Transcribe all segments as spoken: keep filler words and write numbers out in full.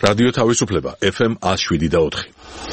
რადიო თავისუფლება ეფ ემ one oh seven და four.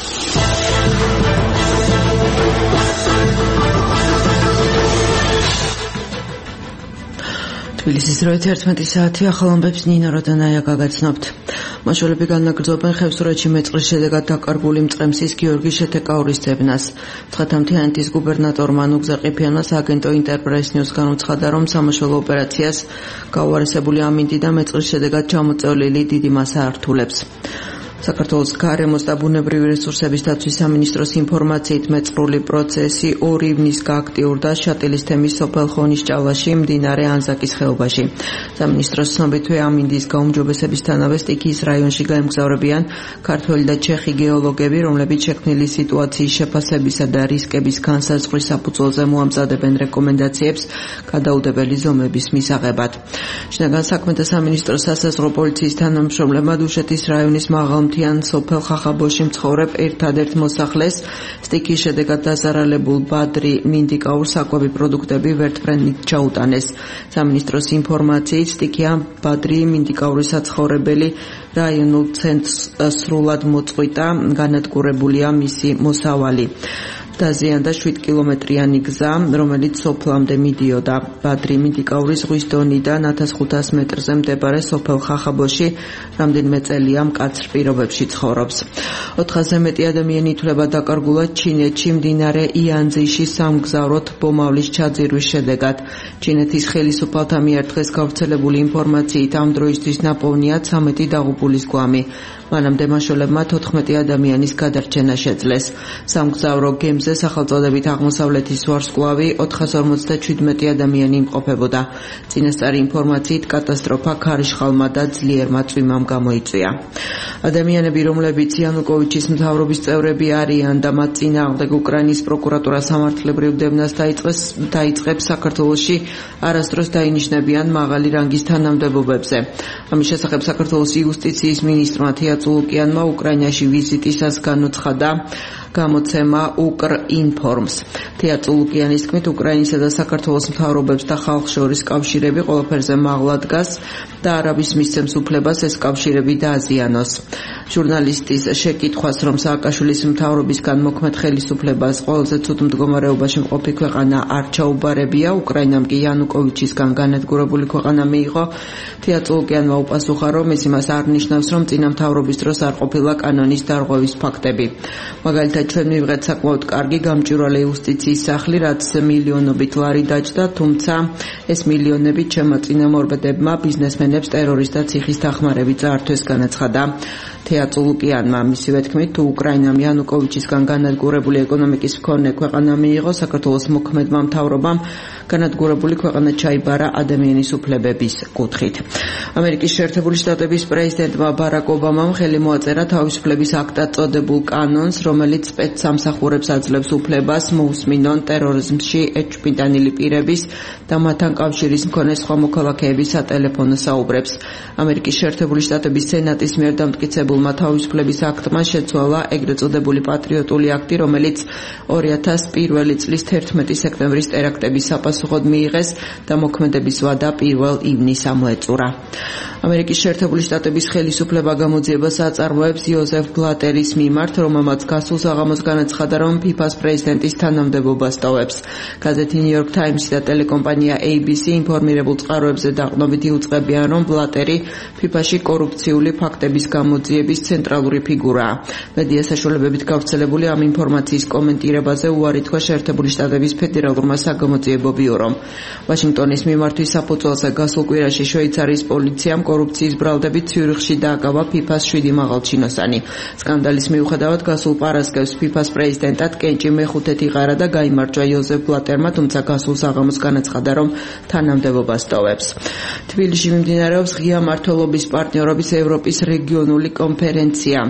თბილისის დრო ერთმეტი საათი ახალ ამბებს ნინო როდანაია გაგაცნობთ. მაშველები განაგრძობენ ხევსურეთში მეწყრის შედეგად დაკარგული მწყემსის გიორგი შეთეკაურის ძებნას. მცხეთა-მთიანეთის გუბერნატორმა ნუგზა ყიფიანმა სააგენტო ინტერპრეს ნიუს განუცხადა, რომ სამაშველო ოპერაციას გაუარესებული ამინდი და მეწყრის შედეგად ჩამოწევლილი დიდი მასა ართულებს. საქართველოს გარემოს და ბუნებრივი რესურსების დაცვის სამინისტროს ინფორმაციით მეწყრული პროცესი ორი ივნის გააქტიურდა შატილის თემის სოფელ ხონიშჭალაში მდინარე ანზაკის ხეობაში. სამინისტროს ცნობითვე ამინდის გაუმჯობესებისთანავე სტიქიის რაიონში გაემგზავრებიან ქართველი და ჩეხი გეოლოგები, რომლებიც შექმნილი სიტუაციის შეფასებისა და რისკების განსაზღვრის საფუძველზე მოამზადებენ რეკომენდაციებს გადაუდებელი ზომების მისაღებად. შინაგან საქმეთა სამინისტროს სასაზღვრო პოლიციის თანამშრომლებმა დუშეთის რაიონის მაღალ მთიან სოფელ ხახაბოში მცხოვრებ ერთადერთ მოსახლეს სტიქიის შედეგად დაზარალებულ ბადრი მინდიკაურს საკვები პროდუქტები ვერტმფრენით ჩაუტანეს. სამინისტროს ინფორმაციით სტიქია ბადრი მინდიკაურის საცხოვრებელი რაიონულ ცენტრს სრულად მოწყვიტა, განადგურებულია მისი მოსავალი. დაზიანდა შვიდ კილომეტრიანი გზა, რომელიც სოფლამდე მიდიოდა. ბადრი მინდიკაურის ზღვის დონიდან ათას ხუთას მეტრზე მდებარე სოფელ ხახაბოში რამდენიმე წელია მკაცრ პირობებში ცხოვრობს. ოთხასზე მეტი ადამიანი ითვლება დაკარგულად ჩინეთში მდინარე იანძიში სამგზავროთ ბომავლის ჩაძირვის შედეგად. ჩინეთის ხელისუფალთა მიერ დღეს გავრცელებული ინფორმაციით ამ დროისთვის ნაპოვნია ცამეტი დაღუპულის გვამი. მანამდე მაშველებმა თოთხმეტი ადამიანის გადარჩენა შეძლეს. სამგზავრო გემზე სახელწოდებით აღმოსავლეთის ვარსკვლავი ოთხას ორმოცდაჩვიდმეტი ადამიანი იმყოფებოდა. წინასწარი ინფორმაციით კატასტროფა ქარიშხალმა და ძლიერმა წვიმამ გამოიწვია. ადამიანები, რომლებიც იანუკოვიჩის მთავრობის წევრები არიან და მათ წინააღმდეგ უკრაინის პროკურატურა სამართლებრივ დევნას დაიწყებს საქართველოში, არასდროს დაინიშნებიან მაღალი რანგის თანამდებობებზე. ამის შესახებ საქართველოს იუსტიციის მინისტრმა თია წულუკიანმა უკრაინაში ვიზიტისას განუცხადა გამოცემა უკრინფორმს. თია წულუკიანის თქმით, უკრაინისა და საქართველოს მთავრობებს და ხალხს შორის კავშირები ყველაფერზე მაღლა დგას და არავის მისცემს უფლებას ეს კავშირები დააზიანოს. ჟურნალისტის შეკითხვას, რომ სააკაშვილის მთავრობისგან მოქმედ ხელისუფლებას ყველაზე ცუდ მდგომარეობაში მყოფი ქვეყანა არ ჩაუბარებია, უკრაინამ კი იანუკოვიჩისგან განადგურებული ქვეყანა მიიღო, თია წულუკიანმა უპასუხა, რომ ეს იმას არ ნიშნავს, რომ წინა მთავრობის დროს არ ყოფილა კანონის დარღვევის ფაქტები. მაგალითად, ჩვენ მივიღეთ საკმაოდ კარგი გამჭვირვალე იუსტიციის სახლი, რაც მილიონობით ლარი დაჯდა, თუმცა ეს მილიონები ჩემმა წინამორბედებმა ბიზნესმენებს ტერორისტთა ციხის დახმარებით წაართვეს, განაცხადა თია წულუკიანმა. მისივე თქმით, თუ უკრაინამ იანუკოვიჩისგან განადგურებული ეკონომიკის მქონე ქვეყანა მიიღო, საქართველოს მოქმედმა მთავრობამ განადგურებული ქვეყანა ჩაიბარა ადამიანის უფლებების კუთხით. ამერიკის შეერთებული შტატების პრეზიდენტმა ბარაკ ობამამ ხელი მოაწერა თავისუფლების აქტად წოდებულ კანონს, რომელიც სპეცსამსახურებს აძლევს უფლებას მოусმინონ ტერორიზმში ეჭვმიტანილი პირების და მათთან კავშირის მქონე სხვა მოქალაქეების სატელეფონო საუბრებს. ამერიკის შეერთებული შტატების სენატის მიერ დამტკიცებულმა თავისუფლების აქტმა შეცვალა ეგრეთ წოდებული პატრიოტული აქტი, რომელიც ორი ათას პირველი წლის თერთმეტი სექტემბრის ტერაქტების საპასუხოდ მიიღეს და მოქმედების ვადა პირველ ივნისს ამოეწურა. ამერიკის შეერთებული შტატების ხელისუფლება გამოძიებას აწარმოებს იოზეფ ბლატერის მიმართ, რომელმაც გასულ საღამოს განაცხადა, რომ ფიფას პრეზიდენტის თანამდებობას ტოვებს. გაზეთი New York Times და ტელეკომპანია A B C ინფორმირებულ წყაროებზე დაყრდნობით იუწყებიან, რომ ბლატერი ფიფაში კორუფციული ფაქტების გამოძიების ცენტრალური ფიგურაა. მედია საშუალებებით გავრცელებული ამ ინფორმაციის კომენტირებაზე უარი თქვა შეერთებული შტატების ფედერალურმა საგამოძიებო ბიურომ. ვაშინგტონის მიმართვის საფუძველზე გასულ კვირაში შვეიცარიის პოლიციამ კორუფციის ბრალდებით ციურიხში დააკავა ფიფას შვიდი მაღალჩინოსანი. სკანდალის მიუხედავად გასულ პარასკევს ფიფას პრეზიდენტად კენჭი მეხუთედ იღარა და გაიმარჯვა იოზეფ ბლატერმა, თუმცა გასულ საღამოს განაცხადა, რომ თანამდებობას ტოვებს. თბილისში მიმდინარეობს ღია მმართველობის პარტნიორობის ევროპის რეგიონული კონფერენცია.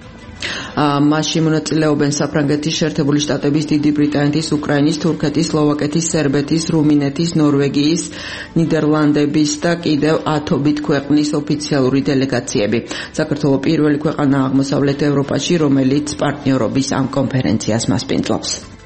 მასში მონაწილეობენ საფრანგეთის, შეერთებული შტატების, დიდი ბრიტანეთის, უკრაინის, თურქეთის, სლოვაკეთის, სერბეთის, რუმინეთის, ნორვეგიის, ნიდერლანდების და კიდევ ათობით ქვეყნის ოფიციალური დელეგაციები. საქართველოს პირველი ქვეყანა აღმოსავლეთ ევროპაში, რომელიც პარტნიორობის ამ კონფერენციას მასპინძლობს.